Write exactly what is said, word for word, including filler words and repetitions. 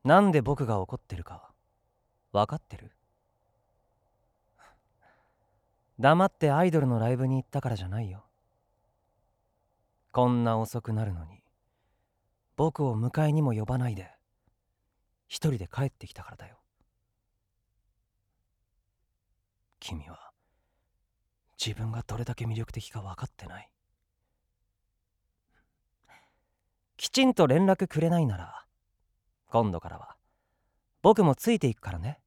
なんで僕が怒ってるか分かってる？黙ってアイドルのライブに行ったからじゃないよ。こんな遅くなるのに僕を迎えにも呼ばないで一人で帰ってきたからだよ。君は自分がどれだけ魅力的か分かってない。きちんと連絡くれないなら今度からは僕もついていくからね。